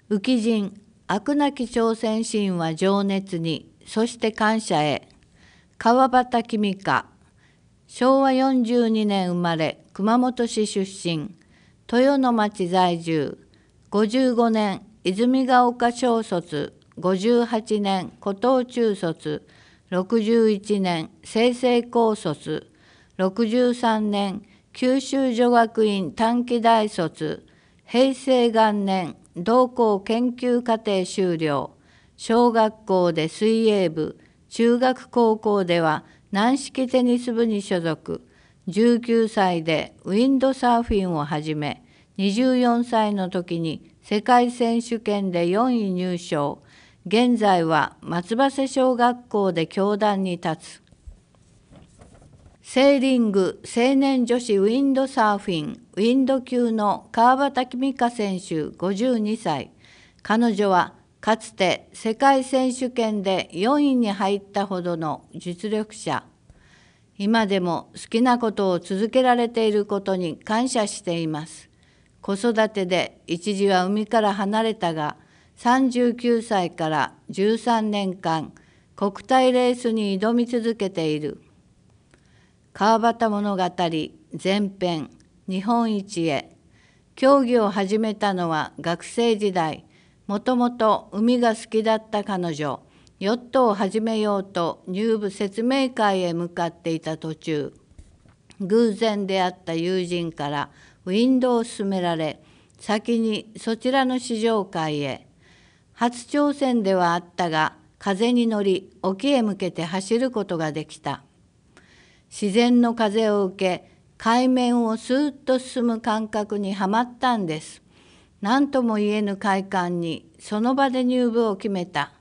浮人、飽くなき挑戦心は情熱に、そして感謝へ。川端君香、昭和42年生まれ、熊本市出身、豊野町在住、55年泉ヶ丘小卒、58年湖東中卒、61年済々高卒、63年九州女学院短期大卒、平成元年同校研究課程修了。小学校で水泳部、中学高校では軟式テニス部に所属。19歳でウィンドサーフィンを始め、24歳の時に世界選手権で4位入賞。現在は松葉瀬小学校で教壇に立つ。セーリング青年女子ウィンドサーフィン、ウィンド級の川端君香選手52歳。彼女はかつて世界選手権で4位に入ったほどの実力者。今でも好きなことを続けられていることに感謝しています。子育てで一時は海から離れたが、39歳から13年間、国体レースに挑み続けている。川端物語前編、日本一へ。競技を始めたのは学生時代。もともと海が好きだった彼女、ヨットを始めようと入部説明会へ向かっていた途中、偶然出会った友人からウィンドを勧められ、先にそちらの試乗会へ。初挑戦ではあったが、風に乗り沖へ向けて走ることができた。自然の風を受け、海面をスーッと進む感覚にはまったんです。何とも言えぬ快感にその場で入部を決めた。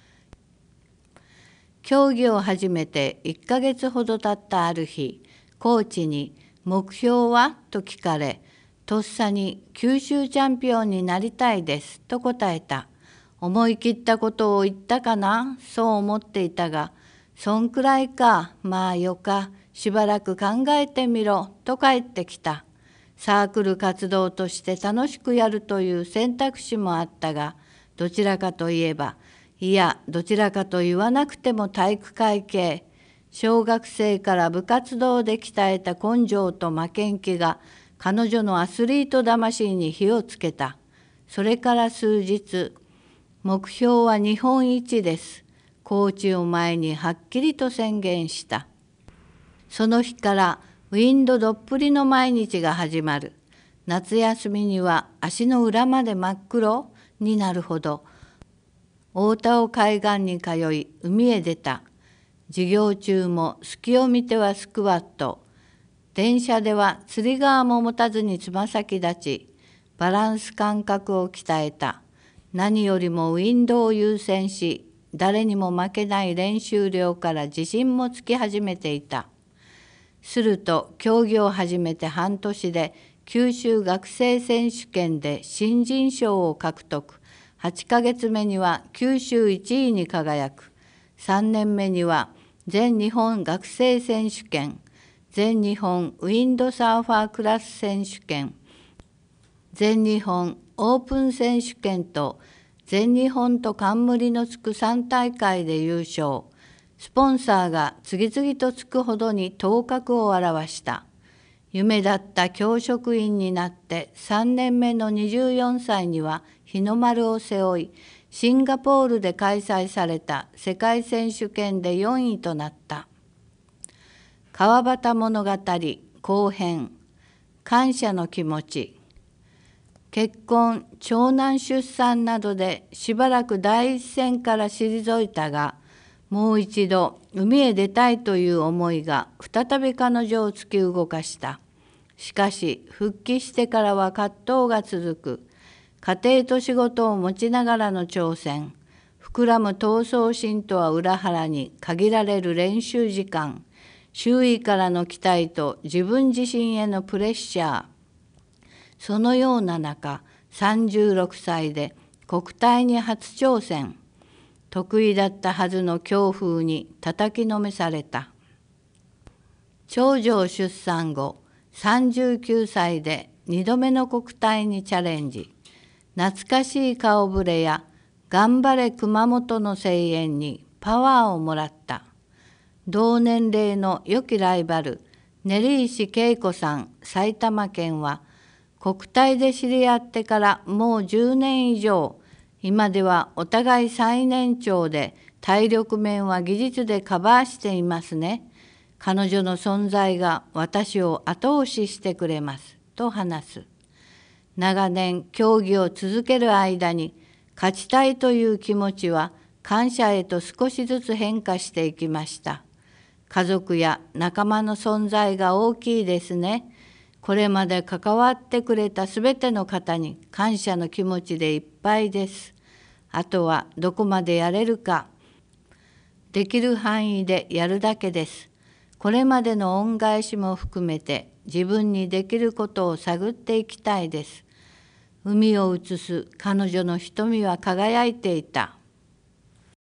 競技を始めて1ヶ月ほど経ったある日、コーチに目標はと聞かれ、とっさに九州チャンピオンになりたいですと答えた。思い切ったことを言ったかな、そう思っていたが、そんくらいか、まあよか、しばらく考えてみろと返ってきた。サークル活動として楽しくやるという選択肢もあったが、どちらかといえば、いや、どちらかと言わなくても体育会系。小学生から部活動で鍛えた根性と負けん気が、彼女のアスリート魂に火をつけた。それから数日、目標は日本一です。コーチを前にはっきりと宣言した。その日からウィンドどっぷりの毎日が始まる。夏休みには足の裏まで真っ黒になるほど、大田尾海岸に通い海へ出た。授業中も隙を見てはスクワット。電車では釣り革も持たずにつま先立ち、バランス感覚を鍛えた。何よりもウィンドを優先し、誰にも負けない練習量から自信もつき始めていた。すると競技を始めて半年で九州学生選手権で新人賞を獲得。8ヶ月目には九州1位に輝く。3年目には全日本学生選手権、全日本ウィンドサーファークラス選手権、全日本オープン選手権と全日本と冠のつく3大会で優勝。スポンサーが次々とつくほどに頭角を現した。夢だった教職員になって3年目の24歳には日の丸を背負い、シンガポールで開催された世界選手権で4位となった。川端物語後編、感謝の気持ち。結婚、長男出産などでしばらく第一線から退いたが、もう一度海へ出たいという思いが再び彼女を突き動かした。しかし復帰してからは葛藤が続く。家庭と仕事を持ちながらの挑戦。膨らむ闘争心とは裏腹に限られる練習時間。周囲からの期待と自分自身へのプレッシャー。そのような中、36歳で国体に初挑戦。得意だったはずの強風に叩きのめされた。長女を出産後、39歳で2度目の国体にチャレンジ。 懐かしい顔ぶれや頑張れ熊本の声援にパワーをもらった。同年齢の良きライバル、練石恵子さん、埼玉県は、国体で知り合ってからもう10年以上、今ではお互い最年長で、体力面は技術でカバーしていますね。彼女の存在が私を後押ししてくれます、と話す。長年競技を続ける間に、勝ちたいという気持ちは感謝へと少しずつ変化していきました。家族や仲間の存在が大きいですね。これまで関わってくれたすべての方に感謝の気持ちでいっぱいです。あとはどこまでやれるか、できる範囲でやるだけです。これまでの恩返しも含めて自分にできることを探っていきたいです。海を映す彼女の瞳は輝いていた。